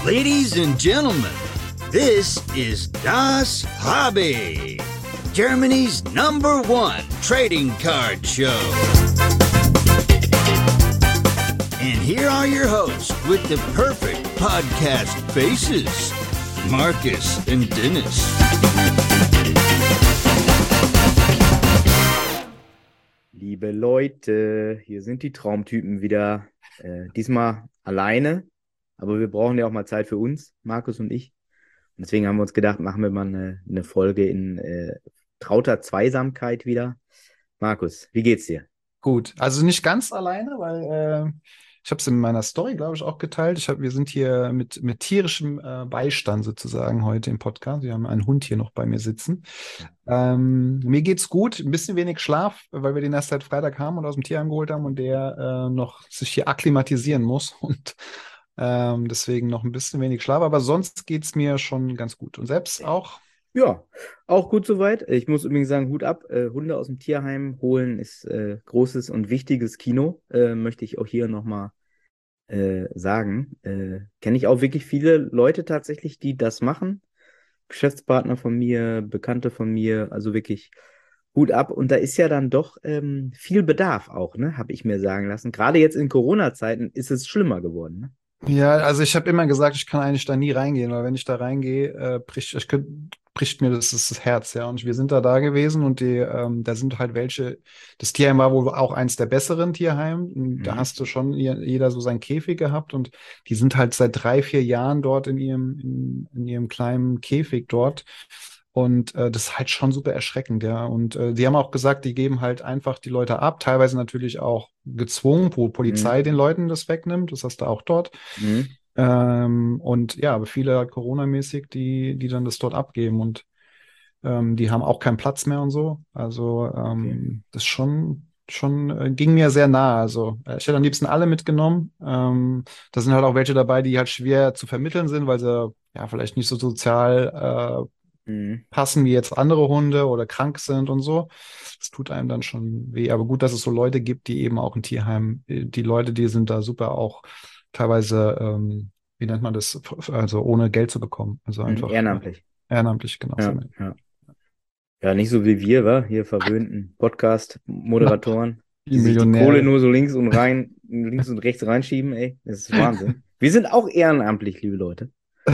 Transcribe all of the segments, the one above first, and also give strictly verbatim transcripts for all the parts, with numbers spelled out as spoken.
Ladies and gentlemen, this is Das Hobby, Germany's number one trading card show. And here are your hosts with the perfect podcast faces, Marcus and Dennis. Liebe Leute, hier sind die Traumtypen wieder. Äh, diesmal alleine, aber wir brauchen ja auch mal Zeit für uns, Markus und ich. Und deswegen haben wir uns gedacht, machen wir mal eine, eine Folge in äh, trauter Zweisamkeit wieder. Markus, wie geht's dir? Gut, also nicht ganz alleine, weil äh, ich habe es in meiner Story, glaube ich, auch geteilt. Ich hab, wir sind hier mit, mit tierischem äh, Beistand sozusagen heute im Podcast. Wir haben einen Hund hier noch bei mir sitzen. Ähm, mir geht's gut, ein bisschen wenig Schlaf, weil wir den erst seit Freitag haben und aus dem Tierheim geholt haben und der äh, noch sich hier akklimatisieren muss und ähm, deswegen noch ein bisschen wenig Schlaf. Aber sonst geht's mir schon ganz gut. Und selbst auch? Ja, auch gut soweit. Ich muss übrigens sagen, Hut ab. Äh, Hunde aus dem Tierheim holen ist äh, großes und wichtiges Kino. Äh, möchte ich auch hier nochmal äh, sagen. Äh, kenne ich auch wirklich viele Leute tatsächlich, die das machen. Geschäftspartner von mir, Bekannte von mir, also wirklich Hut ab. Und da ist ja dann doch ähm, viel Bedarf auch, ne, habe ich mir sagen lassen. Gerade jetzt in Corona-Zeiten ist es schlimmer geworden, ne? Ja, also ich habe immer gesagt, ich kann eigentlich da nie reingehen, weil wenn ich da reingehe, äh, bricht, ich könnt, bricht mir das, das Herz, ja. Und wir sind da da gewesen und die, ähm, da sind halt welche, das Tierheim war wohl auch eins der besseren Tierheim. Mhm. Da hast du schon jeder so seinen Käfig gehabt und die sind halt seit drei, vier Jahren dort in ihrem, in, in ihrem kleinen Käfig dort. Und äh, das ist halt schon super erschreckend, ja. Und äh, die haben auch gesagt, die geben halt einfach die Leute ab, teilweise natürlich auch gezwungen, wo Polizei Mhm. den Leuten das wegnimmt. Das hast du auch dort. Mhm. Ähm, und ja, aber viele halt Corona-mäßig, die, die dann das dort abgeben und ähm, die haben auch keinen Platz mehr und so. Also ähm, Okay. das schon, schon äh, ging mir sehr nah. Also äh, ich hätte am liebsten alle mitgenommen. Ähm, da sind halt auch welche dabei, die halt schwer zu vermitteln sind, weil sie ja vielleicht nicht so sozial äh, Mhm. passen wie jetzt andere Hunde oder krank sind und so. Das tut einem dann schon weh. Aber gut, dass es so Leute gibt, die eben auch im Tierheim, die Leute, die sind da super auch teilweise, ähm, wie nennt man das, also ohne Geld zu bekommen. Also Mhm. einfach Ehrenamtlich. äh, ehrenamtlich, genau. Ja, ja. Ja, nicht so wie wir, wa? Hier verwöhnten Podcast-Moderatoren, Die die sich die Millionäre. Kohle nur so links und rein, links und rechts reinschieben, ey. Das ist Wahnsinn. Wir sind auch ehrenamtlich, liebe Leute.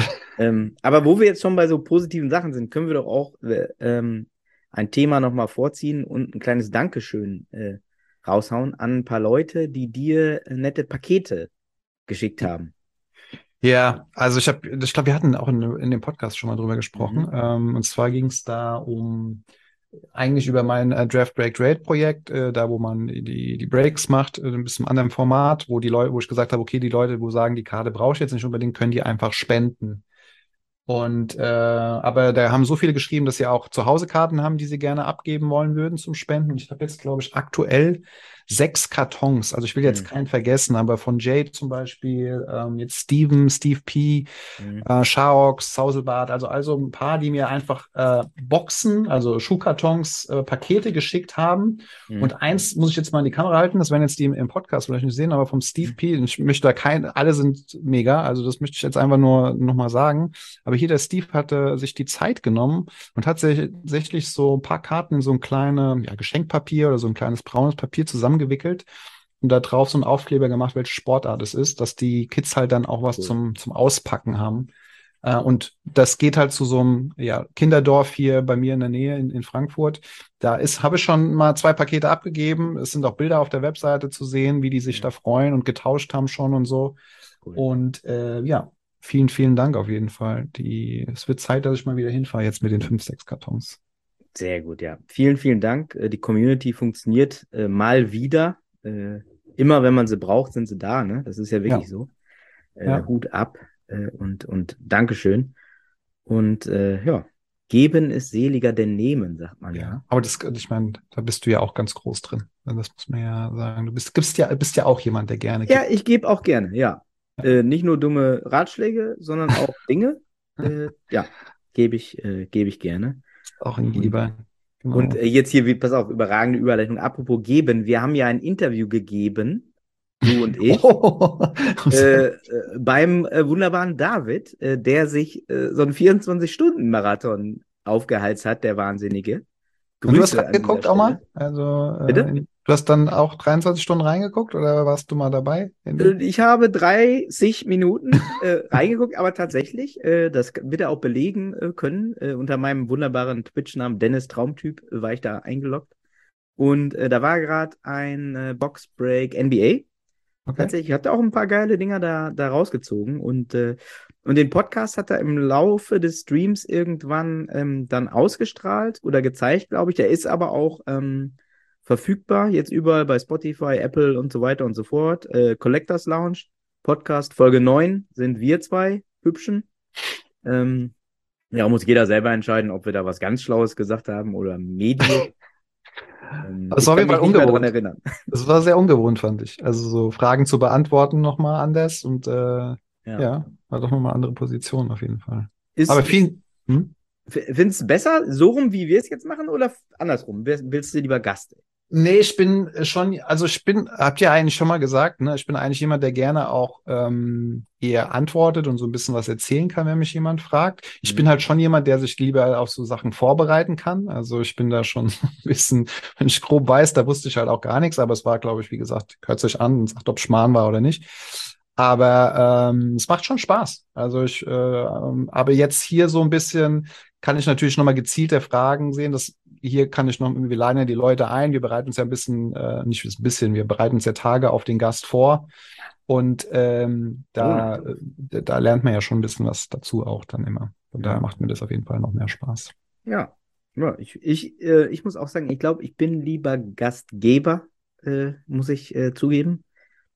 ähm, aber wo wir jetzt schon bei so positiven Sachen sind, können wir doch auch äh, ähm, ein Thema nochmal vorziehen und ein kleines Dankeschön äh, raushauen an ein paar Leute, die dir äh, nette Pakete geschickt haben. Ja, also ich habe, ich glaube, wir hatten auch in, in dem Podcast schon mal drüber gesprochen. Mhm. Ähm, und zwar ging es da um eigentlich über mein äh, Draft Break Trade Projekt, äh, da wo man die, die Breaks macht, äh, ein bisschen anderem Format, wo die Leute, wo ich gesagt habe, okay, die Leute, wo sagen, die Karte brauche ich jetzt nicht unbedingt, können die einfach spenden. Und äh, aber da haben so viele geschrieben, dass sie auch zu Hause Karten haben, die sie gerne abgeben wollen würden zum Spenden. Und ich habe jetzt, glaube ich, aktuell sechs Kartons. Also ich will jetzt Mhm. keinen vergessen, aber von Jade zum Beispiel, ähm, jetzt Steven, Steve P., Mhm. äh, Shaox, Sauselbart, also also ein paar, die mir einfach äh, Boxen, also Schuhkartons, äh, Pakete geschickt haben. Mhm. Und eins muss ich jetzt mal in die Kamera halten, das werden jetzt die im, im Podcast vielleicht nicht sehen, aber vom Steve P., ich möchte da kein, alle sind mega, also das möchte ich jetzt einfach nur nochmal sagen. Aber hier der Steve hatte sich die Zeit genommen und hat tatsächlich so ein paar Karten in so ein kleines ja, Geschenkpapier oder so ein kleines braunes Papier zusammengewickelt und da drauf so einen Aufkleber gemacht, welche Sportart es ist, dass die Kids halt dann auch was Cool. zum, zum Auspacken haben. Äh, und das geht halt zu so einem ja, Kinderdorf hier bei mir in der Nähe in, in Frankfurt. Da ist, habe ich schon mal zwei Pakete abgegeben. Es sind auch Bilder auf der Webseite zu sehen, wie die sich da freuen und getauscht haben schon und so. Cool. Und äh, ja, vielen, vielen Dank auf jeden Fall. Die, es wird Zeit, dass ich mal wieder hinfahre jetzt mit den fünf, sechs Kartons. Sehr gut, ja. Vielen, vielen Dank. Äh, Die Community funktioniert äh, mal wieder. Äh, immer wenn man sie braucht, sind sie da, ne? Das ist ja wirklich Ja. so. Äh, Ja. Hut ab äh, und, und Dankeschön. Und äh, ja, geben ist seliger denn nehmen, sagt man ja. Ja, aber das, ich meine, da bist du ja auch ganz groß drin. Das muss man ja sagen. Du bist, gibst ja, bist ja auch jemand, der gerne Ja, gibt. ich gebe auch gerne, ja. Äh, nicht nur dumme Ratschläge, sondern auch Dinge. Äh, ja, gebe ich, äh, gebe ich gerne. Auch ein Und, Geber. Genau. und äh, jetzt hier, wie, pass auf, überragende Überleitung. Apropos geben, wir haben ja ein Interview gegeben du und ich, Oh. äh, äh, beim äh, wunderbaren David, äh, der sich äh, so einen vierundzwanzig-Stunden-Marathon aufgehalst hat, der Wahnsinnige. Und du hast Grüße an dieser reingeguckt auch mal? Stelle. Also, Bitte? äh, du hast dann auch dreiundzwanzig Stunden reingeguckt oder warst du mal dabei? Äh, Ich habe dreißig Minuten äh, reingeguckt, aber tatsächlich, äh, das wird er auch belegen äh, können, äh, unter meinem wunderbaren Twitch-Namen Dennis Traumtyp äh, war ich da eingeloggt. Und äh, da war gerade ein äh, Boxbreak N B A. Okay. Tatsächlich hat er auch ein paar geile Dinger da, da rausgezogen. Und, äh, und den Podcast hat er im Laufe des Streams irgendwann ähm, dann ausgestrahlt oder gezeigt, glaube ich. Der ist aber auch ähm, verfügbar, jetzt überall bei Spotify, Apple und so weiter und so fort. Äh, Collectors Lounge, Podcast Folge neun sind wir zwei Hübschen. Ähm, ja, muss jeder selber entscheiden, ob wir da was ganz Schlaues gesagt haben oder Medien. Ähm, Das ich war auf kann jeden mich Fall nicht mehr daran ungewohnt. erinnern. Das war sehr ungewohnt, fand ich. Also so Fragen zu beantworten nochmal anders und äh, Ja. ja, war doch nochmal andere Position auf jeden Fall. Ist, Aber ist, viel. Hm? findest du besser, so rum, wie wir es jetzt machen, oder andersrum? Wer- Willst du lieber Gast? Nee, ich bin schon, also ich bin, habt ihr eigentlich schon mal gesagt, ne? Ich bin eigentlich jemand, der gerne auch ähm, eher antwortet und so ein bisschen was erzählen kann, wenn mich jemand fragt. Ich Mhm. bin halt schon jemand, der sich lieber auf so Sachen vorbereiten kann. Also ich bin da schon ein bisschen, wenn ich grob weiß, da wusste ich halt auch gar nichts, aber es war, glaube ich, wie gesagt, hört sich an und sagt, ob Schmarrn war oder nicht. Aber ähm, es macht schon Spaß. Also ich, äh, ähm, aber jetzt hier so ein bisschen kann ich natürlich nochmal gezielter Fragen sehen. Das, hier kann ich noch, wir laden ja die Leute ein. Wir bereiten uns ja ein bisschen, äh, nicht ein bisschen, wir bereiten uns ja Tage auf den Gast vor. Und ähm, da, Monate. äh, da lernt man ja schon ein bisschen was dazu auch dann immer. Von daher Ja. macht mir das auf jeden Fall noch mehr Spaß. Ja, ja ich, ich, äh, ich muss auch sagen, ich glaube, ich bin lieber Gastgeber, äh, muss ich äh, zugeben.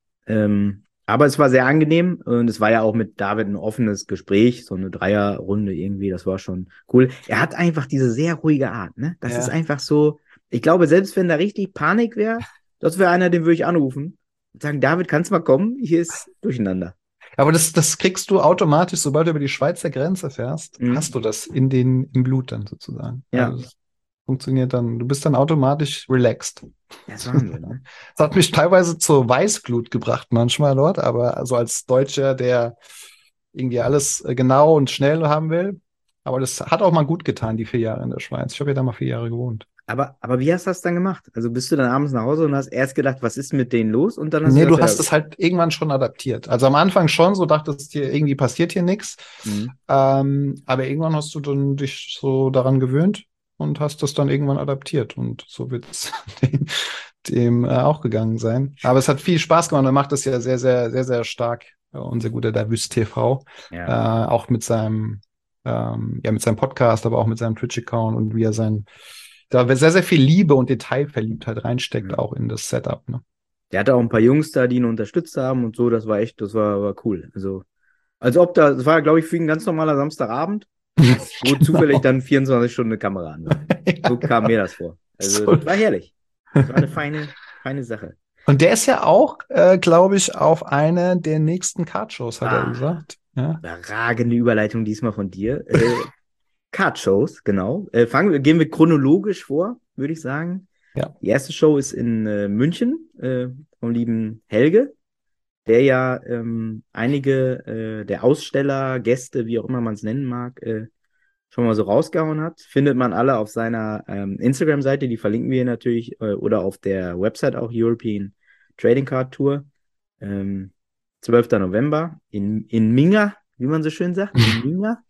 Ähm, aber es war sehr angenehm und es war ja auch mit David ein offenes Gespräch, so eine Dreierrunde irgendwie, das war schon cool. Er hat einfach diese sehr ruhige Art, ne? Das Ja. ist einfach so, ich glaube, selbst wenn da richtig Panik wäre, das wäre einer, den würde ich anrufen und sagen, David, kannst du mal kommen? Hier ist Durcheinander. Aber das, das kriegst du automatisch, sobald du über die Schweizer Grenze fährst, Mhm. hast du das in den, im Blut dann sozusagen. Ja. Also es funktioniert dann, du bist dann automatisch relaxed. Das ist Wahnsinn, ne? Das hat mich teilweise zur Weißglut gebracht manchmal dort, aber also als Deutscher, der irgendwie alles äh, genau und schnell haben will. Aber das hat auch mal gut getan, die vier Jahre in der Schweiz. Ich habe ja da mal vier Jahre gewohnt. Aber, aber wie hast du das dann gemacht? Also bist du dann abends nach Hause und hast erst gedacht, was ist mit denen los? Und dann hast Nee, du du gedacht, hast es halt irgendwann schon adaptiert. Also am Anfang schon, so dachtest dir, irgendwie passiert hier nichts. ja, mhm. Ähm, aber irgendwann hast du dann dich so daran gewöhnt und hast das dann irgendwann adaptiert. Und so wird es dem, dem äh, auch gegangen sein. Aber es hat viel Spaß gemacht. Er macht das ja sehr, sehr, sehr, sehr stark. Äh, unser guter Davus T V. Ja. Äh, auch mit seinem, ähm, ja, mit seinem Podcast, aber auch mit seinem Twitch-Account und wie er sein, da sehr, sehr viel Liebe und Detailverliebtheit reinsteckt, Mhm. auch in das Setup. Ne? Der hatte auch ein paar Jungs da, die ihn unterstützt haben und so. Das war echt, das war, war cool. Also, als ob da, das war, glaube ich, für ihn ein ganz normaler Samstagabend, wo zufällig dann vierundzwanzig Stunden eine Kamera an war. Ja, So kam genau. mir das vor. Also, So. das war herrlich. Das war eine feine, feine Sache. Und der ist ja auch, äh, glaube ich, auf einer der nächsten Card-Shows, hat er Ah, gesagt. Ja. überragende Überleitung diesmal von dir. Äh, Card-Shows, genau. Äh, fangen wir, gehen wir chronologisch vor, würde ich sagen. Ja. Die erste Show ist in äh, München äh, vom lieben Helge, der ja ähm, einige äh, der Aussteller, Gäste, wie auch immer man es nennen mag, äh, schon mal so rausgehauen hat. Findet man alle auf seiner ähm, Instagram-Seite, die verlinken wir natürlich, äh, oder auf der Website auch, European Trading Card Tour. Ähm, zwölfter November in, in Minga, wie man so schön sagt, in Minga.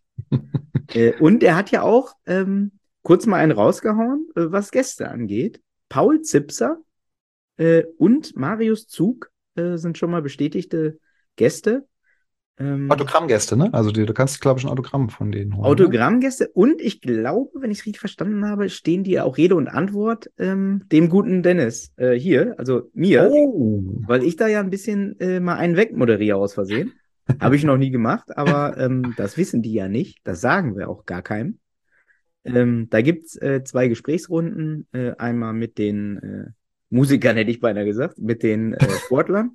äh, und er hat ja auch ähm, kurz mal einen rausgehauen, äh, was Gäste angeht. Paul Zipser äh, und Marius Zug äh, sind schon mal bestätigte Gäste. Ähm, Autogrammgäste, ne? Also die, du kannst, glaube ich, ein Autogramm von denen holen. Ne? Autogrammgäste und ich glaube, wenn ich es richtig verstanden habe, stehen die auch Rede und Antwort ähm, dem guten Dennis äh, hier, also mir, Oh. weil ich da ja ein bisschen äh, mal einen wegmoderiere aus Versehen. Habe ich noch nie gemacht, aber ähm, das wissen die ja nicht. Das sagen wir auch gar keinem. Ähm, da gibt es äh, zwei Gesprächsrunden. Äh, einmal mit den äh, Musikern, hätte ich beinahe gesagt, mit den äh, Sportlern.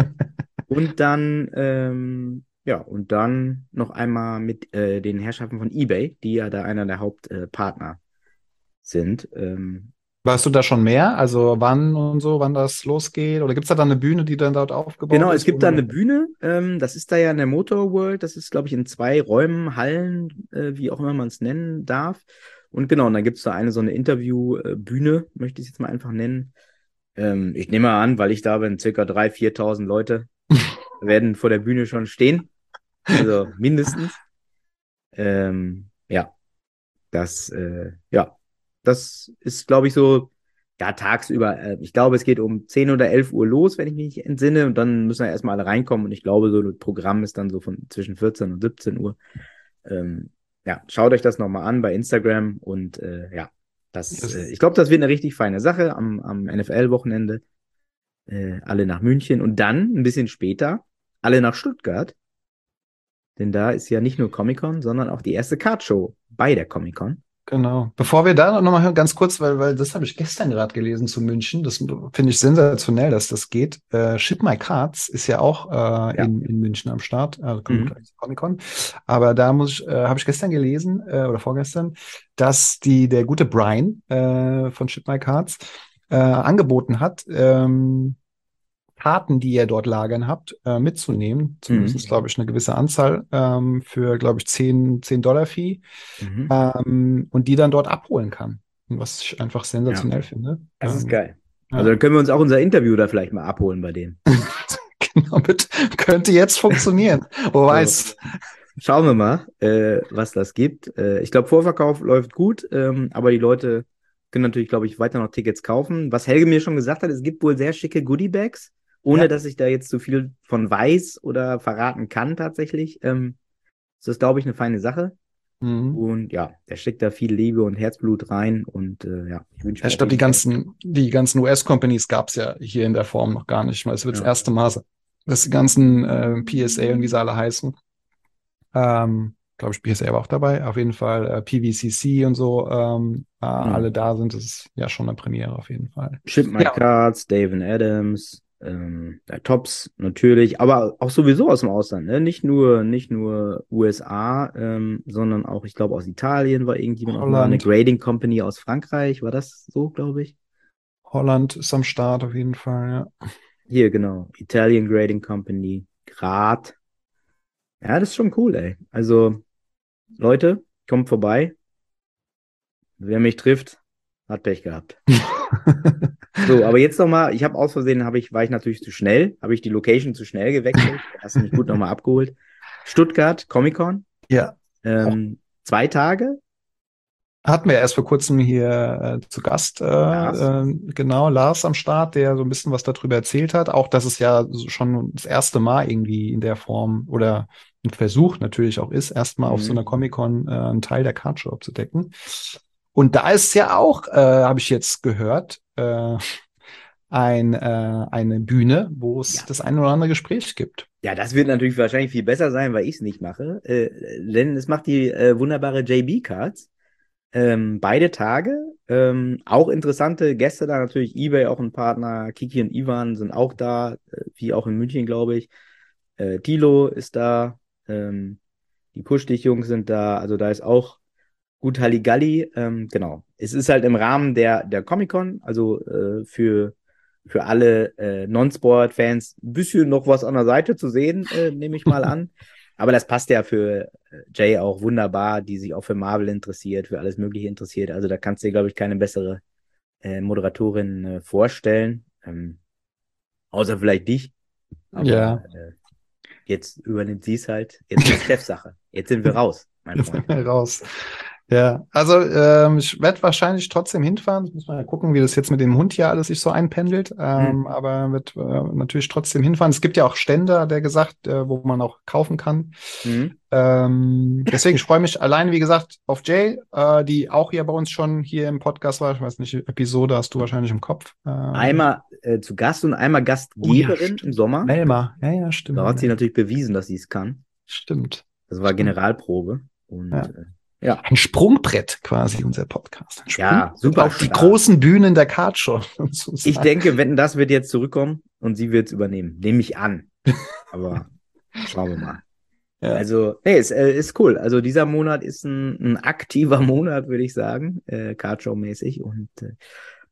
Und dann, ähm, ja, und dann noch einmal mit äh, den Herrschaften von eBay, die ja da einer der Hauptpartner äh, sind. Ähm, Weißt du da schon mehr? Also wann und so, wann das losgeht? Oder gibt es da dann eine Bühne, die dann dort aufgebaut Genau, es ist? gibt da eine Oder? Bühne, ähm, das ist da ja in der Motor World, das ist, glaube ich, in zwei Räumen, Hallen, äh, wie auch immer man es nennen darf. Und genau, und dann gibt es da eine so eine Interviewbühne, möchte ich es jetzt mal einfach nennen. Ähm, ich nehme mal an, weil ich da bin, circa dreitausend, viertausend Leute werden vor der Bühne schon stehen, also mindestens. Ähm, ja, das, äh, ja, das ist, glaube ich, so, ja, tagsüber. Äh, ich glaube, es geht um zehn oder elf Uhr los, wenn ich mich nicht entsinne. Und dann müssen ja erstmal alle reinkommen. Und ich glaube, so das Programm ist dann so von zwischen vierzehn und siebzehn Uhr. Ähm, ja, schaut euch das nochmal an bei Instagram. Und äh, ja, das, äh, Das, ich glaube, das wird eine richtig feine Sache am, am N F L-Wochenende. Äh, alle nach München und dann ein bisschen später alle nach Stuttgart. Denn da ist ja nicht nur Comic-Con, sondern auch die erste Card-Show bei der Comic-Con. genau. Bevor wir da noch mal hören, ganz kurz, weil, weil das habe ich gestern gerade gelesen zu München. Das finde ich sensationell, dass das geht. Äh, Ship My Cards ist ja auch äh, Ja. in, in München am Start. Also kommen wir Mhm. gleich zu Comic-Con. Aber da muss ich, äh, habe ich gestern gelesen, äh, oder vorgestern, dass die, der gute Brian äh, von Ship My Cards äh, angeboten hat, ähm, Karten, die ihr dort lagern habt, äh, mitzunehmen. Mhm. Zumindest, glaube ich, eine gewisse Anzahl ähm, für, glaube ich, zehn Dollar Fee. Mhm. Ähm, und die dann dort abholen kann. Was ich einfach Ja, sensationell finde. das ist Ähm, geil. Also ja, dann können wir uns auch unser Interview da vielleicht mal abholen bei dem. genau, mit, könnte jetzt funktionieren. Wo So, weiß. schauen wir mal, äh, was das gibt. Äh, ich glaube, Vorverkauf läuft gut, ähm, aber die Leute können natürlich, glaube ich, weiter noch Tickets kaufen. Was Helge mir schon gesagt hat, es gibt wohl sehr schicke Goodie-Bags, ohne Ja. dass ich da jetzt zu viel von weiß oder verraten kann tatsächlich. Ähm, das ist, glaube ich, eine feine Sache. Mhm. Und ja, der steckt da viel Liebe und Herzblut rein. Und äh, ja, ich wünsche Ja, mir ich auf glaube, die jeden Fall. ganzen, die ganzen U S-Companies gab es ja hier in der Form noch gar nicht. Weil es wird das Ja. erste Mal sein, dass die ganzen äh, P S A und wie sie alle heißen, ähm, glaube ich, P S A war auch dabei, auf jeden Fall äh, P V C C und so, ähm, äh, Genau. alle da sind. Das ist ja schon eine Premiere auf jeden Fall. Ship My Ja, Cards, David Adams, ähm, der Tops natürlich, aber auch sowieso aus dem Ausland, ne? Nicht nur, nicht nur U S A, ähm, sondern auch, ich glaube, aus Italien war irgendjemand auch mal, eine Holland, Grading Company aus Frankreich, war das so, glaube ich? Holland ist am Start auf jeden Fall, ja. Hier, genau, Italian Grading Company, Grad. Ja, das ist schon cool, ey. Also, Leute, kommt vorbei. Wer mich trifft, hat Pech gehabt. So, aber jetzt nochmal, ich habe aus Versehen, habe ich, war ich natürlich zu schnell, habe ich die Location zu schnell gewechselt. Da hast du mich gut nochmal abgeholt. Stuttgart, Comic-Con, Ja, auch ähm, zwei Tage, hatten wir erst vor kurzem hier äh, zu Gast, äh, Lars. äh, genau, Lars am Start, der so ein bisschen was darüber erzählt hat. Auch, dass es ja so schon das erste Mal irgendwie in der Form oder ein Versuch natürlich auch ist, erstmal auf so einer Mhm. Comic-Con äh, einen Teil der Cardshow abzudecken. Und da ist ja auch, äh, habe ich jetzt gehört, äh, ein, äh, eine Bühne, wo es Ja. das ein oder andere Gespräch gibt. Ja, das wird natürlich wahrscheinlich viel besser sein, weil ich es nicht mache. Äh, denn es macht die äh, wunderbare J B Cards. Ähm, beide Tage. Ähm, auch interessante Gäste da, natürlich eBay auch ein Partner. Kiki und Ivan sind auch da, äh, wie auch in München, glaube ich. Äh, Tilo ist da. Ähm, die Push-Dich-Jungs sind da. Also da ist auch gut Halligalli. Ähm, genau. Es ist halt im Rahmen der, der Comic-Con, also äh, für, für alle äh, Non-Sport-Fans ein bisschen noch was an der Seite zu sehen, äh, nehme ich mal an. Aber das passt ja für äh, Jay auch wunderbar, die sich auch für Marvel interessiert, für alles Mögliche interessiert. Also da kannst du dir, glaube ich, keine bessere äh, Moderatorin äh, vorstellen. Ähm, außer vielleicht dich. Aber Ja, äh, jetzt übernimmt sie es halt. Jetzt ist Chefsache. Jetzt sind wir raus, mein jetzt Freund. raus. Ja, also ähm, ich werde wahrscheinlich trotzdem hinfahren. Muss mal gucken, wie das jetzt mit dem Hund hier alles sich so einpendelt. Hm. Ähm, aber wird äh, natürlich trotzdem hinfahren. Es gibt ja auch Stände, hat er gesagt, äh, wo man auch kaufen kann. Hm. Ähm, deswegen, ich freue mich alleine, wie gesagt, auf Jay, äh, die auch hier bei uns schon hier im Podcast war. Ich weiß nicht, Episode hast du wahrscheinlich im Kopf. Ähm, Einmal äh, zu Gast und einmal oh ja, Gastgeberin im stimmt. Sommer. Melma. Ja, ja, stimmt. Da hat sie Melma. natürlich bewiesen, dass sie es kann. Stimmt. Das war Stimmt. Generalprobe. Und Ja. äh, ja, Ein Sprungbrett quasi, unser Podcast. Ein ja, Sprungbrett auf die Superstar. großen Bühnen der Cardshow. Ich denke, Wetten, das wird jetzt zurückkommen und sie wird es übernehmen. Nehme ich an. Aber schauen wir mal. Ja. Also, hey, es äh, ist cool. Also dieser Monat ist ein, ein aktiver Monat, würde ich sagen, äh, Cardshow-mäßig. Und äh,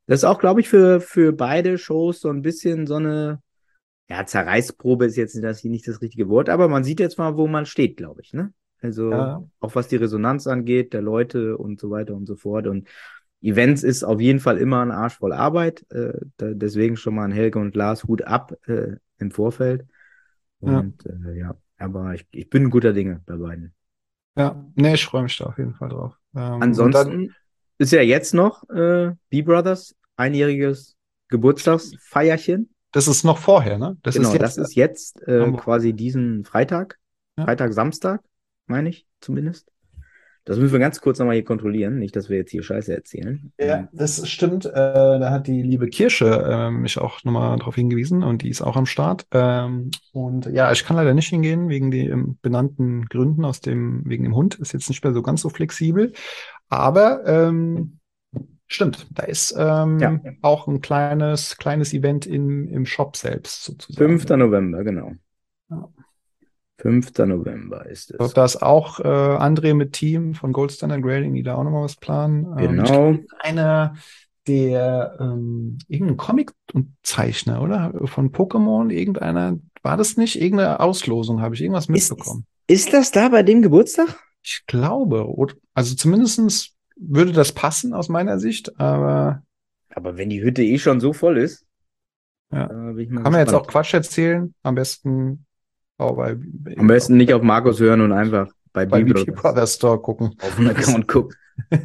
Das ist auch, glaube ich, für, für beide Shows so ein bisschen so eine, ja, Zerreißprobe ist jetzt das hier nicht das richtige Wort, aber man sieht jetzt mal, wo man steht, glaube ich, ne? Also Ja, auch was die Resonanz angeht, der Leute und so weiter und so fort. Und Events ist auf jeden Fall immer ein Arsch voll Arbeit. Äh, da, deswegen schon mal an Helge und Lars Hut ab äh, im Vorfeld. ja, Und äh, ja, aber ich, ich bin guter Dinge bei beiden. ja. Nee, ich freue mich da auf jeden Fall drauf. Ähm, und dann, Ansonsten ist ja jetzt noch äh, B-Brothers einjähriges Geburtstagsfeierchen. das ist noch vorher, ne? Das ist Genau, jetzt das äh, ist jetzt äh, am quasi Wochenende. diesen Freitag, Ja. Freitag, Samstag, meine ich zumindest. Das müssen wir ganz kurz nochmal hier kontrollieren, nicht, dass wir jetzt hier Scheiße erzählen. Ja, Ähm, das stimmt. Äh, da hat die liebe Kirsche äh, mich auch nochmal darauf hingewiesen und die ist auch am Start. Ähm, und ja, ich kann leider nicht hingehen wegen den benannten Gründen aus dem, wegen dem Hund. Ist jetzt nicht mehr so ganz so flexibel. Aber ähm, stimmt, da ist ja, ähm, auch ein kleines, kleines Event im, im Shop selbst fünfter sozusagen. November, genau. Ja. fünfter November ist Ich glaube, es. da ist auch äh, André mit Team von Gold Standard Grading, die da auch nochmal was planen. Ähm, ich glaube, Genau. einer der ähm, irgendein Comic-Zeichner, oder? Von Pokémon, irgendeiner, war das nicht? Irgendeine Auslosung, habe ich irgendwas Ist, ist, mitbekommen. ist das da bei dem Geburtstag? Ich glaube, oder, also zumindestens würde das passen aus meiner Sicht, aber Aber wenn die Hütte eh schon so voll ist, ja. äh, bin ich mal Kann man jetzt auch gespannt. Quatsch erzählen, am besten auch bei, Am besten nicht auf Markus hören und einfach bei bei B T B-Brothers Brothers Store gucken. auf den Account gucken.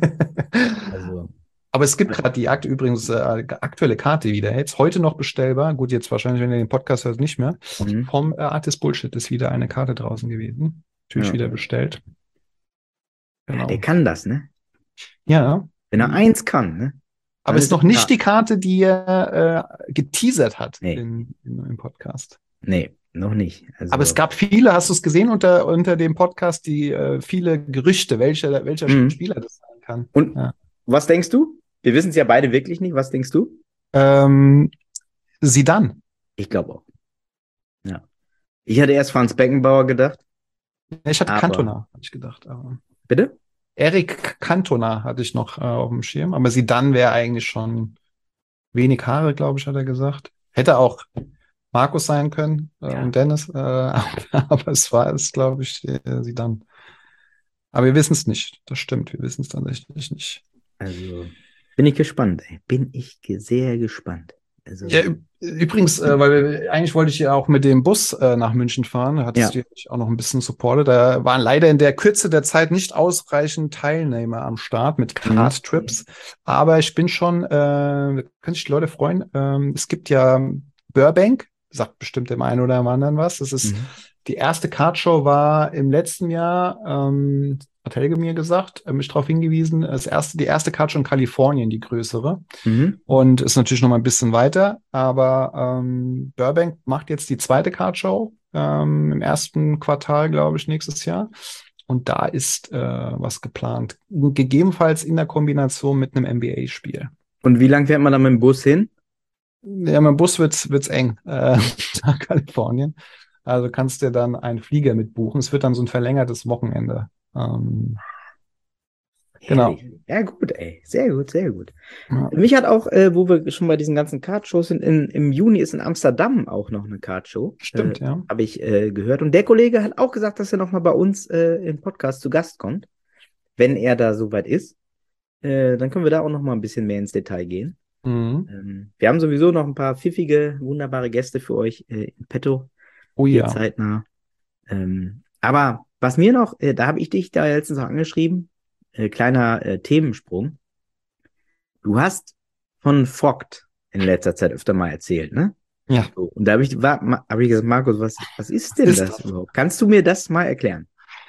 Also, Aber es gibt gerade die Akt übrigens äh, aktuelle Karte wieder. Jetzt heute noch bestellbar. Gut, jetzt wahrscheinlich, wenn ihr den Podcast hört, nicht mehr. mhm. Vom äh, Artist Bullshit ist wieder eine Karte draußen gewesen. Natürlich Ja. wieder bestellt. Ja, der Genau. kann das, ne? Ja. Wenn er eins kann, ne? Aber Dann es ist ist noch er nicht da. die Karte, die er äh, geteasert hat Nee, in, in, im Podcast. nee, noch nicht. Aber es Also, gab viele, hast du es gesehen unter, unter dem Podcast, die äh, viele Gerüchte, welcher, welcher mhm. Spieler das sein kann. Und Ja. was denkst du? Wir wissen es ja beide wirklich nicht. Was denkst du? Ähm, Zidane. Ich glaube auch. Ja. Ich hatte erst Franz Beckenbauer gedacht, Ich hatte aber. Cantona, habe ich gedacht. Aber Bitte? Eric Cantona hatte ich noch äh, auf dem Schirm, aber Zidane wäre eigentlich schon wenig Haare, glaube ich, hat er gesagt. Hätte auch Markus sein können äh, Ja. und Dennis, äh, aber es war es, glaube ich, äh, Zidane. Aber wir wissen es nicht. Das stimmt, wir wissen es tatsächlich nicht. Also, bin ich gespannt, ey. Bin ich ge- sehr gespannt. Also, Ja, ü- übrigens, äh, weil wir, eigentlich wollte ich ja auch mit dem Bus äh, nach München fahren. Da hattest ja. du ja auch noch ein bisschen supportet. Da waren leider in der Kürze der Zeit nicht ausreichend Teilnehmer am Start mit Mhm. Kart-Trips. Aber ich bin schon, äh, da können sich die Leute freuen. Ähm, es gibt ja Burbank, sagt bestimmt dem einen oder dem anderen was. Das ist Mhm. die erste Kartshow war im letzten Jahr, ähm, hat Helge mir gesagt, äh, mich darauf hingewiesen, das erste, die erste Kartshow in Kalifornien, die größere. Mhm. Und ist natürlich noch mal ein bisschen weiter, aber ähm, Burbank macht jetzt die zweite Kartshow ähm, im ersten Quartal, glaube ich, nächstes Jahr. Und da ist äh, was geplant. Gegebenenfalls in der Kombination mit einem N B A-Spiel. Und wie lang fährt man da mit dem Bus hin? Ja, mit dem Bus wird's, wird's eng äh, nach Kalifornien. Also kannst du dann einen Flieger mitbuchen. Es wird dann so ein verlängertes Wochenende. Ähm, genau. Herrlich. Ja, gut, ey. Sehr gut, sehr gut. Ja. Mich hat auch, äh, wo wir schon bei diesen ganzen Kartshows sind, in, im Juni ist in Amsterdam auch noch eine Kartshow. Stimmt, äh, ja. Habe ich äh, gehört. Und der Kollege hat auch gesagt, dass er noch mal bei uns äh, im Podcast zu Gast kommt. Wenn er da soweit ist. Äh, dann können wir da auch noch mal ein bisschen mehr ins Detail gehen. Mhm. Ähm, wir haben sowieso noch ein paar pfiffige, wunderbare Gäste für euch äh, in petto. Oh Hier ja. zeitnah. Ähm, aber was mir noch, äh, da habe ich dich da letztens auch angeschrieben, äh, kleiner äh, Themensprung. Du hast von Vogt in letzter Zeit öfter mal erzählt, ne? Ja. So, und da habe ich, war, ma, hab ich gesagt, Markus, was, was ist denn Ist das das? überhaupt? Kannst du mir das mal erklären?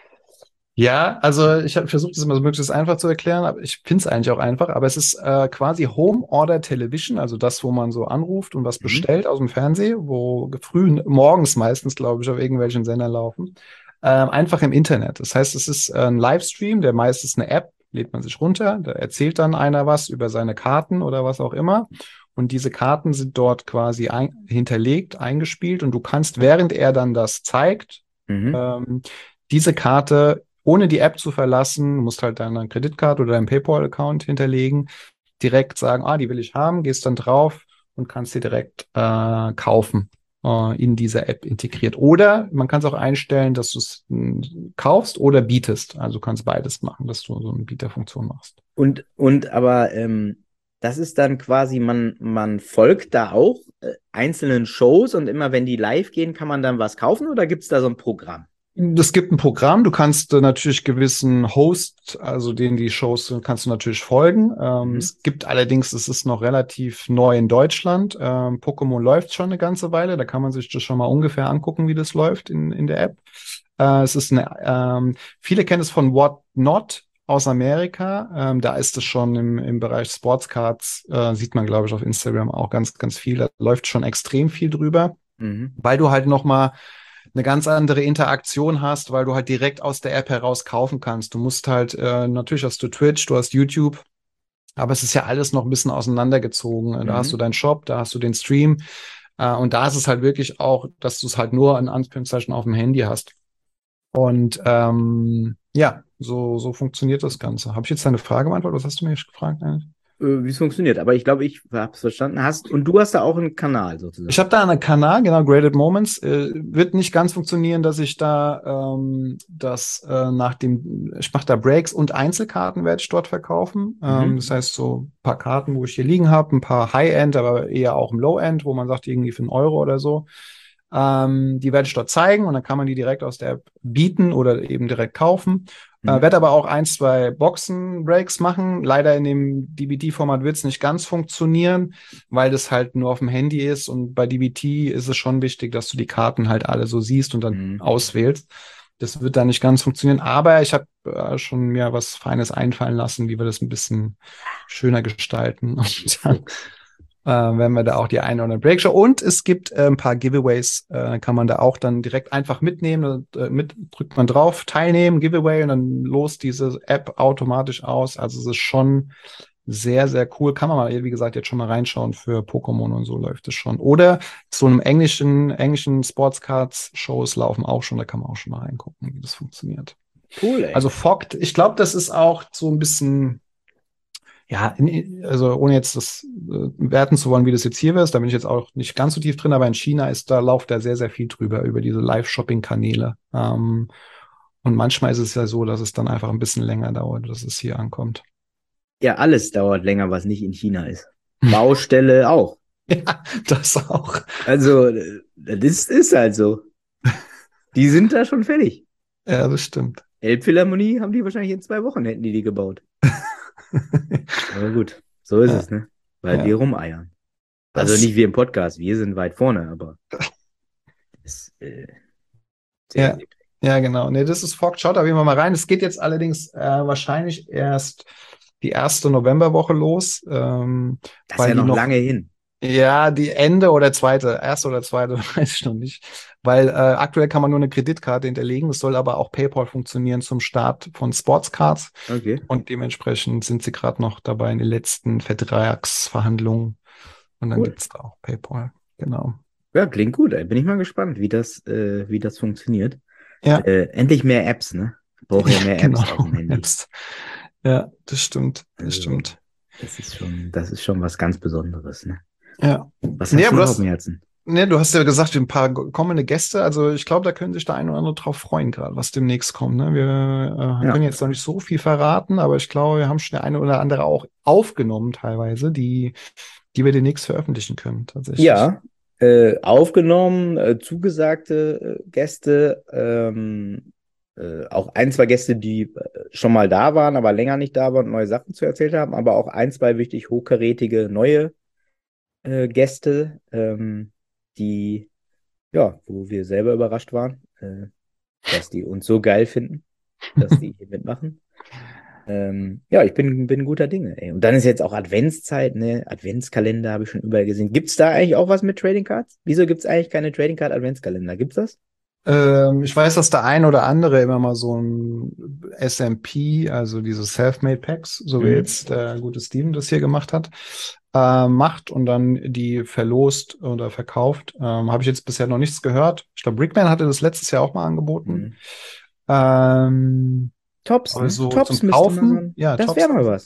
Ja, also ich habe versucht, das immer so möglichst einfach zu erklären, aber ich finde es eigentlich auch einfach. Aber es ist äh, quasi Home Order Television, also das, wo man so anruft und was Mhm. bestellt aus dem Fernsehen, wo früh morgens meistens, glaube ich, auf irgendwelchen Sendern laufen. Ähm, einfach im Internet. Das heißt, es ist ein Livestream, der meistens eine App, lädt man sich runter, da erzählt dann einer was über seine Karten oder was auch immer. Und diese Karten sind dort quasi ein, hinterlegt, eingespielt und du kannst, während er dann das zeigt, Mhm. ähm, diese Karte ohne die App zu verlassen, du musst halt deine Kreditkarte oder deinen PayPal-Account hinterlegen, direkt sagen, ah, die will ich haben, gehst dann drauf und kannst sie direkt äh, kaufen, äh, in dieser App integriert. Oder man kann es auch einstellen, dass du es kaufst oder bietest. Also du kannst beides machen, dass du so eine Bieterfunktion machst. Und, und aber ähm, das ist dann quasi, man, man folgt da auch äh, einzelnen Shows und immer wenn die live gehen, kann man dann was kaufen oder gibt es da so ein Programm? Es gibt ein Programm, du kannst äh, natürlich gewissen Hosts, also denen die Shows sind, kannst du natürlich folgen. Ähm, Mhm. Es gibt allerdings, es ist noch relativ neu in Deutschland. Ähm, Pokémon läuft schon eine ganze Weile, da kann man sich das schon mal ungefähr angucken, wie das läuft in, in der App. Äh, es ist eine, ähm, viele kennen es von What Not aus Amerika. Ähm, da ist es schon im, im Bereich Sportscards, äh, sieht man, glaube ich, auf Instagram auch ganz, ganz viel. Da läuft schon extrem viel drüber, Mhm. weil du halt noch mal eine ganz andere Interaktion hast, weil du halt direkt aus der App heraus kaufen kannst. Du musst halt, äh, natürlich hast du Twitch, du hast YouTube, aber es ist ja alles noch ein bisschen auseinandergezogen. Da hast du Mhm. deinen Shop, da hast du den Stream, äh, und da ist es halt wirklich auch, dass du es halt nur in Anführungszeichen auf dem Handy hast. Und ähm, ja, so, so funktioniert das Ganze. Habe ich jetzt deine Frage beantwortet? Was hast du mir gefragt eigentlich? Äh, wie es funktioniert. Aber ich glaube, ich habe es verstanden. Hast, und du hast da auch einen Kanal sozusagen. Ich habe da einen Kanal, genau, Graded Moments. Äh, wird nicht ganz funktionieren, dass ich da ähm, das äh, nach dem, ich mache da Breaks und Einzelkarten werde ich dort verkaufen. Ähm, Mhm. das heißt, so ein paar Karten, wo ich hier liegen habe, ein paar High-End, aber eher auch im Low-End, wo man sagt, irgendwie für einen Euro oder so. Ähm, die werde ich dort zeigen und dann kann man die direkt aus der App bieten oder eben direkt kaufen. Äh, Mhm. werde aber auch ein, zwei Boxen-Breaks machen. Leider in dem D B T-Format wird es nicht ganz funktionieren, weil das halt nur auf dem Handy ist. Und bei D B T ist es schon wichtig, dass du die Karten halt alle so siehst und dann Mhm. auswählst. Das wird da nicht ganz funktionieren. Aber ich habe äh, schon mir was Feines einfallen lassen, wie wir das ein bisschen schöner gestalten. Und dann Fuchs. äh, werden wir da auch die eine oder andere Breakshow. Und es gibt äh, ein paar Giveaways, äh, kann man da auch dann direkt einfach mitnehmen. Äh, mit drückt man drauf, teilnehmen, Giveaway und dann lost diese App automatisch aus. Also es ist schon sehr, sehr cool. Kann man mal, wie gesagt, jetzt schon mal reinschauen für Pokémon und so läuft es schon. Oder zu einem englischen, englischen Sportscards-Shows laufen auch schon, da kann man auch schon mal reingucken, wie das funktioniert. Cool, ey. Also Fogt, ich glaube, das ist auch so ein bisschen ja, in, also ohne jetzt das äh, werten zu wollen, wie das jetzt hier ist, da bin ich jetzt auch nicht ganz so tief drin, aber in China ist da läuft da sehr, sehr viel drüber, über diese Live-Shopping-Kanäle. Ähm, und manchmal ist es ja so, dass es dann einfach ein bisschen länger dauert, dass es hier ankommt. Ja, alles dauert länger, was nicht in China ist. Baustelle auch. Ja, das auch. Also, äh, das ist, ist halt so. Die sind da schon fertig. Ja, das stimmt. Elbphilharmonie haben die wahrscheinlich in zwei Wochen, hätten die die gebaut. Aber gut, so ist Ja, es, ne? Weil ja. wir rumeiern. Also Das, nicht wir im Podcast, wir sind weit vorne, aber ist äh, sehr ja, gut. ja, genau. Nee, das ist Fogt. Schaut auf jeden Fall mal rein. Es geht jetzt allerdings äh, wahrscheinlich erst die erste Novemberwoche los, ähm, Das ist weil ja die noch noch lange hin. ja, die Ende oder zweite, erste oder zweite, weiß ich noch nicht. Weil äh, aktuell kann man nur eine Kreditkarte hinterlegen. Es soll aber auch PayPal funktionieren zum Start von Sportscards. Okay. Und dementsprechend sind sie gerade noch dabei in den letzten Vertragsverhandlungen. Und dann Cool. gibt's da auch PayPal. Genau. Ja, klingt gut, ey. Bin ich mal gespannt, wie das, äh, wie das funktioniert. Ja, Äh, endlich mehr Apps, ne? Brauche ja mehr genau. Apps auf dem Handy. Apps. Ja, das stimmt. Das Also, stimmt. das ist schon, das ist schon was ganz Besonderes, ne? Ja. Was Nee, hast du aber noch du auf dem hast, Herzen? nee, du hast ja gesagt, ein paar kommende Gäste. Also ich glaube, da können sich der eine oder andere drauf freuen, gerade was demnächst kommt. Ne? Wir äh, Ja. können jetzt noch nicht so viel verraten, aber ich glaube, wir haben schon der eine oder andere auch aufgenommen teilweise, die, die wir demnächst veröffentlichen können, tatsächlich. Ja, äh, aufgenommen, äh, zugesagte äh, Gäste, ähm, äh, auch ein, zwei Gäste, die äh, schon mal da waren, aber länger nicht da waren und neue Sachen zu erzählt haben, aber auch ein, zwei wirklich hochkarätige neue äh, Gäste, ähm, die, ja, wo wir selber überrascht waren, äh, dass die uns so geil finden, dass die hier mitmachen. Ähm, ja, ich bin, bin guter Dinge, ey. Und dann ist jetzt auch Adventszeit, ne? Adventskalender habe ich schon überall gesehen. Gibt es da eigentlich auch was mit Trading Cards? Wieso gibt es eigentlich keine Trading Card Adventskalender? Gibt's das? Ähm, ich weiß, dass der ein oder andere immer mal so ein S M P, also diese Self-Made Packs, so wie Mhm. jetzt der gute Steven das hier gemacht hat, äh, macht und dann die verlost oder verkauft. Ähm, habe ich jetzt bisher noch nichts gehört. Ich glaube, Brickman hatte das letztes Jahr auch mal angeboten. Mhm. Ähm, Tops, aber ne? so Tops zum müsste man Kaufen, dann. ja, Das Tops. wäre mal was.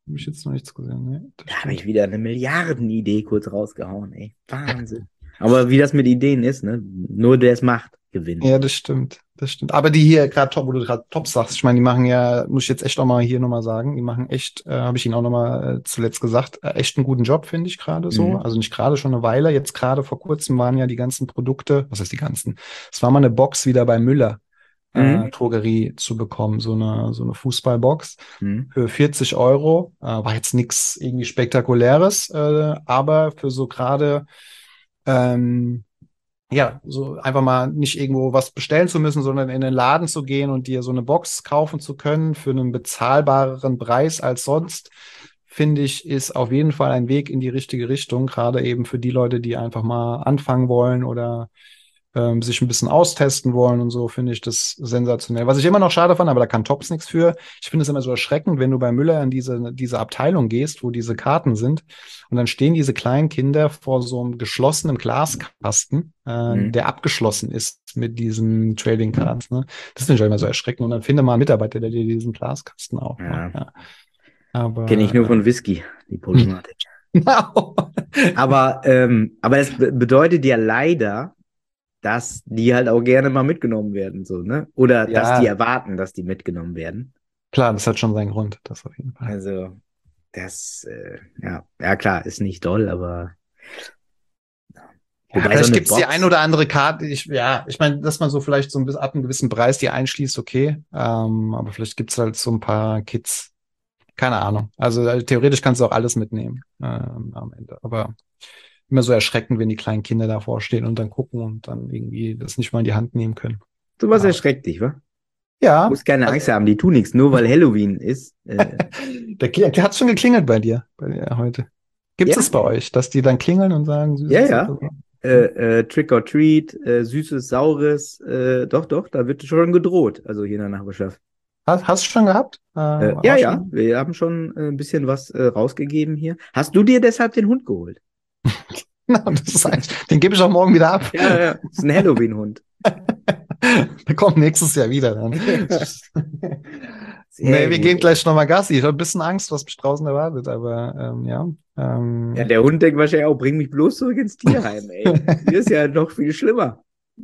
Habe ich jetzt noch nichts gesehen. Nee, das Da habe ich stimmt. wieder eine Milliardenidee kurz rausgehauen, ey. Wahnsinn. Aber wie das mit Ideen ist, ne? Nur der es macht, gewinnt. Ja, das stimmt. Das stimmt. Aber die hier gerade top, wo du gerade top sagst, ich meine, die machen ja, muss ich jetzt echt auch mal hier nochmal sagen, die machen echt, äh, habe ich Ihnen auch nochmal äh, zuletzt gesagt, äh, echt einen guten Job, finde ich gerade so. Mhm. Also nicht gerade schon eine Weile. Jetzt gerade vor kurzem waren ja die ganzen Produkte, was heißt die ganzen? Es war mal eine Box wieder bei Müller, äh, Mhm. Drogerie zu bekommen, so eine, so eine Fußballbox Mhm. für vierzig Euro. Äh, war jetzt nichts irgendwie Spektakuläres, äh, aber für so gerade, ähm, ja, so einfach mal nicht irgendwo was bestellen zu müssen, sondern in den Laden zu gehen und dir so eine Box kaufen zu können für einen bezahlbareren Preis als sonst, finde ich, ist auf jeden Fall ein Weg in die richtige Richtung, gerade eben für die Leute, die einfach mal anfangen wollen oder ähm, sich ein bisschen austesten wollen und so, finde ich das sensationell. Was ich immer noch schade fand, aber da kann Tops nichts für. Ich finde es immer so erschreckend, wenn du bei Müller in diese, diese Abteilung gehst, wo diese Karten sind, und dann stehen diese kleinen Kinder vor so einem geschlossenen Glaskasten, äh, Mhm. der abgeschlossen ist mit diesen Trading Cards. Ne? Das finde ich auch immer so erschreckend. Und dann finde mal einen Mitarbeiter, der dir diesen Glaskasten aufmacht. Ja, Ja. kenne ich nur Aber von Whisky, die äh, Problematik. Aber, ähm, aber das be- bedeutet ja leider, dass die halt auch gerne mal mitgenommen werden, so, ne? Oder dass die ja, erwarten, dass die mitgenommen werden. klar, das hat schon seinen Grund, das auf jeden Fall. Also, das, äh, ja, ja klar, ist nicht doll, aber Ja, wobei so vielleicht eine gibt's die ein Box, oder andere Karte. Ich, ja, ich meine, dass man so vielleicht so ein bisschen ab einem gewissen Preis die einschließt, okay. Ähm, aber vielleicht gibt's halt so ein paar Kits. Keine Ahnung. Also äh, theoretisch kannst du auch alles mitnehmen ähm, am Ende. Aber immer so erschreckend, wenn die kleinen Kinder davor stehen und dann gucken und dann irgendwie das nicht mal in die Hand nehmen können. sowas Ja, erschreckt dich, wa? Du ja, musst keine also, Angst haben, die tun nichts, nur weil Halloween ist. Äh, der, Kli- der hat schon geklingelt bei dir, bei dir heute. Gibt's es ja, bei euch, dass die dann klingeln und sagen, ja, Süßes oder ja. so? Ja. Äh, äh, Trick or Treat, äh, Süßes, Saures, äh, doch, doch, da wird schon gedroht, also hier in der Nachbarschaft. Hast, hast du schon gehabt? Äh, Äh, ja, auch ja, schon? wir haben schon äh, ein bisschen was äh, rausgegeben hier. Hast du dir deshalb den Hund geholt? Na, das ist eigentlich, den gebe ich auch morgen wieder ab. Ja, ja, ist ein Halloween-Hund. Der kommt nächstes Jahr wieder dann. Sehr Nee, wir gut, gehen ey. gleich nochmal Gassi. Ich habe ein bisschen Angst, was mich draußen erwartet, aber ähm, ja. Ja, Ähm. der Hund denkt wahrscheinlich auch, bring mich bloß zurück ins Tierheim, ey. Hier ist ja noch viel schlimmer.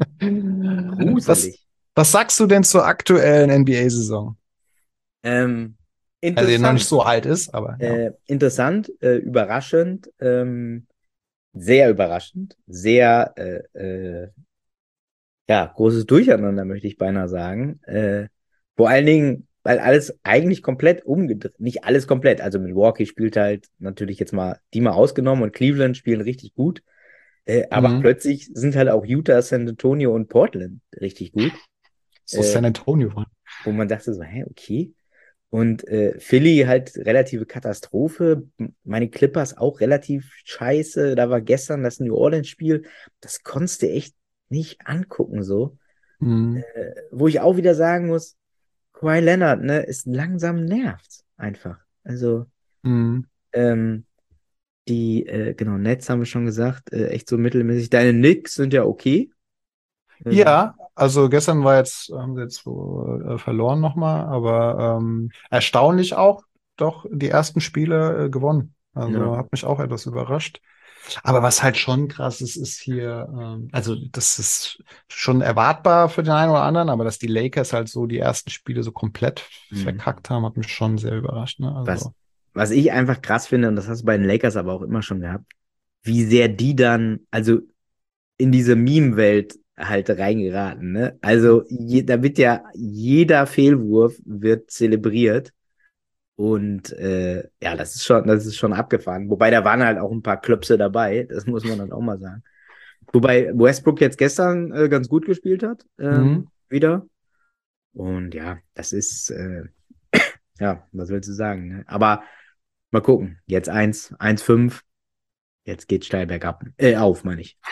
Was, Gruselig. was sagst du denn zur aktuellen N B A-Saison? Ähm, Also, die noch nicht interessant. so alt ist, aber ja. Äh, interessant, äh, überraschend, ähm, sehr überraschend, sehr äh, äh, ja, großes Durcheinander, möchte ich beinahe sagen. Äh, vor allen Dingen, weil alles eigentlich komplett umgedreht, nicht alles komplett. Also Milwaukee spielt halt natürlich jetzt mal die mal ausgenommen und Cleveland spielen richtig gut. Äh, aber Mhm. plötzlich sind halt auch Utah, San Antonio und Portland richtig gut. So Äh, San Antonio war. wo man dachte so, hä, okay. Und äh, Philly halt relative Katastrophe. Meine Clippers auch relativ scheiße. Da war gestern das New Orleans-Spiel. Das konntest du echt nicht angucken so. Mhm. Äh, wo ich auch wieder sagen muss, Kawhi Leonard, ne, ist langsam nervt einfach. Also, Mhm. ähm, die, äh, genau, Nets haben wir schon gesagt, äh, echt so mittelmäßig. Deine Knicks sind ja okay. Ähm, Ja, also gestern war jetzt, haben sie jetzt so, äh, verloren nochmal, aber ähm, erstaunlich auch doch die ersten Spiele äh, gewonnen. ja. Also hat mich auch etwas überrascht. Aber was halt schon krass ist, ist hier, ähm, also das ist schon erwartbar für den einen oder anderen, aber dass die Lakers halt so die ersten Spiele so komplett Mhm. verkackt haben, hat mich schon sehr überrascht. Ne? Was, Also, was ich einfach krass finde, und das hast du bei den Lakers aber auch immer schon gehabt, wie sehr die dann, also in diese Meme-Welt halt reingeraten, ne? Also je, da wird ja jeder Fehlwurf wird zelebriert und äh, ja, das ist schon, das ist schon abgefahren. Wobei da waren halt auch ein paar Klöpse dabei, das muss man dann auch mal sagen. Wobei Westbrook jetzt gestern äh, ganz gut gespielt hat, mhm. ähm, wieder. Und ja, das ist, äh, ja, was willst du sagen, ne? Aber mal gucken. Jetzt eins, eins fünf. Jetzt geht steil bergab. Äh, auf, meine ich.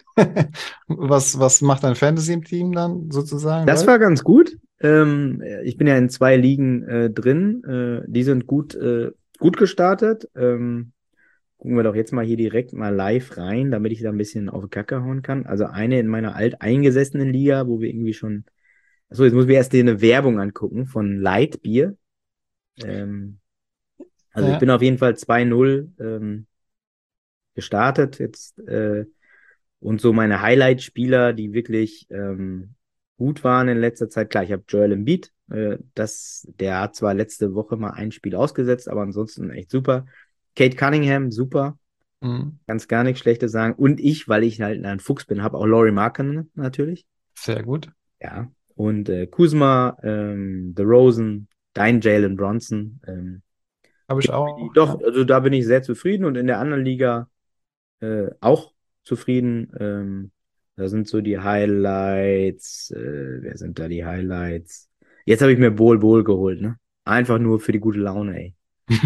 Was, was macht dein Fantasy-Team dann sozusagen? Das Läuft? war ganz gut. Ähm, ich bin ja in zwei Ligen äh, drin. Äh, die sind gut, äh, gut gestartet. Ähm, gucken wir doch jetzt mal hier direkt mal live rein, damit ich da ein bisschen auf die Kacke hauen kann. Also eine in meiner alteingesessenen Liga, wo wir irgendwie schon. Achso, jetzt muss ich mir erst eine Werbung angucken von Lightbier. Ähm, Also ich Ja. bin auf jeden Fall zwei null ähm, gestartet jetzt. Äh, und so meine Highlight-Spieler, die wirklich ähm, gut waren in letzter Zeit. Klar, ich habe Joel Embiid. Äh, das, der hat zwar letzte Woche mal ein Spiel ausgesetzt, aber ansonsten echt super. Kate Cunningham, super. Mhm. Ganz gar nichts Schlechtes sagen. Und ich, weil ich halt ein Fuchs bin, habe auch Laurie Markkanen natürlich. Sehr gut. Ja. Und äh, Kuzma, ähm, DeRozan, dein Jalen Bronson. Ähm, Habe ich auch. doch, Ja. also da bin ich sehr zufrieden und in der anderen Liga äh, auch zufrieden. Ähm, da sind so die Highlights. Äh, wer sind da die Highlights? Jetzt habe ich mir Bol Bol geholt, ne? Einfach nur für die gute Laune, ey.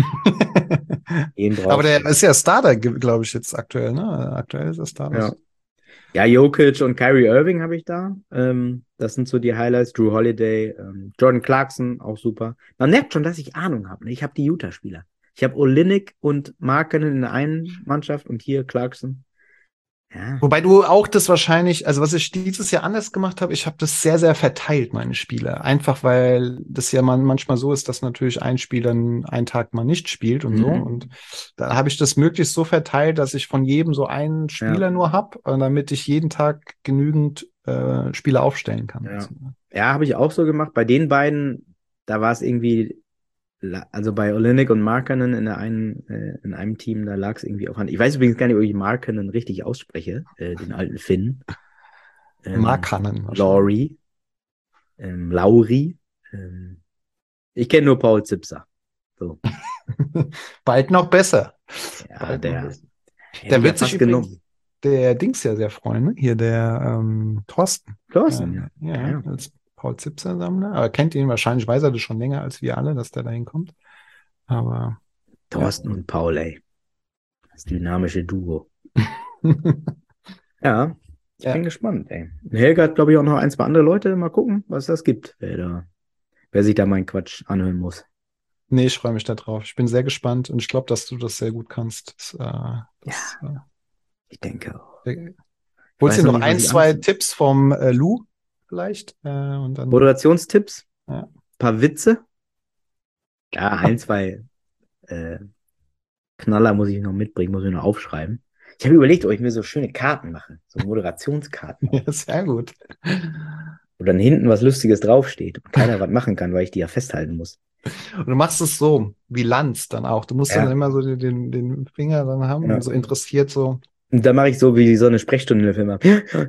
Den Aber brauchst der du. ist ja Starter, glaube ich, jetzt aktuell, ne? Aktuell ist er Starter. Ja. Ja, Jokic und Kyrie Irving habe ich da. Ähm, das sind so die Highlights. Drew Holiday, ähm, Jordan Clarkson, auch super. Man merkt schon, dass ich Ahnung habe. Ne? Ich habe die Utah-Spieler. Ich habe Olynyk und Markkanen in der einen Mannschaft und hier Clarkson. Ja, Wobei du auch das wahrscheinlich, also was ich dieses Jahr anders gemacht habe, ich habe das sehr, sehr verteilt, meine Spiele. Einfach weil das ja man, manchmal so ist, dass natürlich ein Spieler einen Tag mal nicht spielt und so. mhm. Und da habe ich das möglichst so verteilt, dass ich von jedem so einen Ja, Spieler nur habe, damit ich jeden Tag genügend äh, Spieler aufstellen kann. ja. Ja, habe ich auch so gemacht. Bei den beiden, da war es irgendwie, la- also bei Olynyk und Markkanen in der einen, äh, in einem Team, da lag es irgendwie auch an. Ich weiß übrigens gar nicht, ob ich Markkanen richtig ausspreche, äh, den alten Finn. Ähm, Markanen wahrscheinlich. Laurie, ähm, Lauri. Ähm, ich kenne nur Paul Zipser. So. Bald noch besser. Ja, Bald noch der besser. hätte Der ich ja wird sich fast übrigens genommen. der Dings ja sehr freuen, ne? Hier der ähm, Thorsten. Thorsten, Äh, ja. Ja, ja, ja. als Paul Zipser-Sammler. Aber kennt ihn wahrscheinlich, weiß er das schon länger als wir alle, dass der da hinkommt. Aber ja. Thorsten und Paul, ey. Das dynamische Duo. Ja, ich Ja. bin gespannt, ey. Helga hat, glaube ich, auch noch ein, zwei andere Leute. Mal gucken, was das gibt, wer da, wer sich da meinen Quatsch anhören muss. Nee, ich freue mich da drauf. Ich bin sehr gespannt und ich glaube, dass du das sehr gut kannst. Das, äh, Ja, das, ich denke auch. äh, Ich holst weiß dir noch noch nicht, was ein, ich zwei anziehe. Tipps vom äh, Lou vielleicht äh, und dann Moderationstipps, ja. paar Witze. Ja, ein, zwei äh, Knaller muss ich noch mitbringen, muss ich noch aufschreiben. Ich habe überlegt, ob ich mir so schöne Karten mache, so Moderationskarten, Ja, sehr gut. wo dann hinten was Lustiges draufsteht und keiner was machen kann, weil ich die ja festhalten muss. Und du machst es so, wie Lanz dann auch. Du musst dann Ja, immer so den, den den Finger dann haben und ja. so interessiert so. Und da mache ich so wie so eine Sprechstunde in der Firma.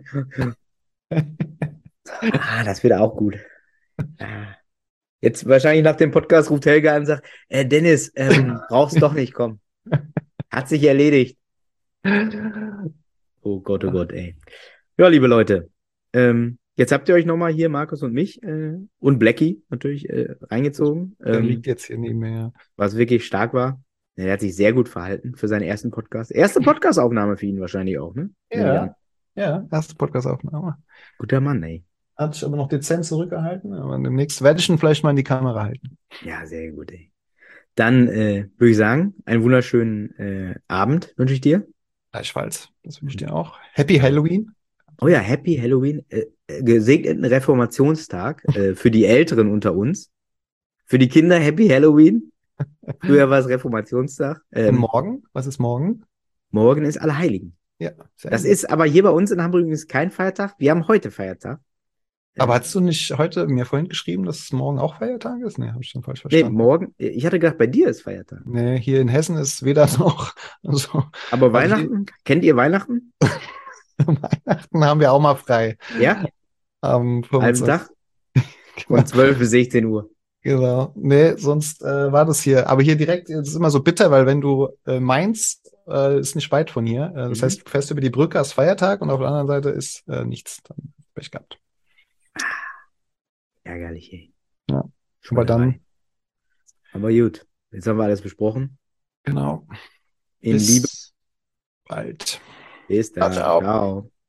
Ah, das wird auch gut. Ah. Jetzt wahrscheinlich nach dem Podcast ruft Helga an und sagt, äh, Dennis, ähm, brauchst doch nicht kommen. Hat sich erledigt. Oh Gott, oh Gott, ey. Ja, liebe Leute, ähm, jetzt habt ihr euch nochmal hier, Markus und mich, äh, und Blackie natürlich äh, reingezogen, Der ähm, liegt jetzt hier neben mir. was wirklich stark war. Er hat sich sehr gut verhalten für seinen ersten Podcast. Erste Podcast-Aufnahme für ihn wahrscheinlich auch, ne? Nehme ich an. Ja, ja, erste Podcast-Aufnahme. Guter Mann, ey. Hat sich aber noch dezent zurückgehalten, aber demnächst werde ich ihn vielleicht mal in die Kamera halten. Ja, sehr gut, ey. Dann äh, würde ich sagen, einen wunderschönen äh, Abend wünsche ich dir. Gleichfalls. Das wünsche ich dir auch. Happy Halloween. Oh ja, Happy Halloween, äh, äh, gesegneten Reformationstag äh, für die Älteren unter uns. Für die Kinder Happy Halloween. Früher war es Reformationstag. Und Ähm, morgen? Was ist morgen? morgen ist Allerheiligen. Ja, sehr Das gut. ist aber hier bei uns in Hamburg übrigens kein Feiertag. Wir haben heute Feiertag. Aber Ähm, hast du nicht heute mir vorhin geschrieben, dass es morgen auch Feiertag ist? Nee, habe ich dann falsch nee, verstanden. morgen, ich hatte gedacht, bei dir ist Feiertag. Nee, hier in Hessen ist weder noch. Also, Aber also hier, Weihnachten, kennt ihr Weihnachten? Weihnachten haben wir auch mal frei. Ja? Am Halben fünfundzwanzigsten. Tag? Von zwölf bis sechzehn Uhr. Genau. Nee, sonst äh, war das hier. Aber hier direkt, es ist immer so bitter, weil wenn du äh, meinst, äh, ist nicht weit von hier. Äh, das Mhm. heißt, du fährst über die Brücke, hast Feiertag und auf der anderen Seite ist äh, nichts. Dann Pech gehabt. Ärgerlich, ey. Ja. Aber Schweinerei. dann, Aber gut, jetzt haben wir alles besprochen. genau. In Liebe. Bis bald. Bis Ciao, dann. ciao. Ciao.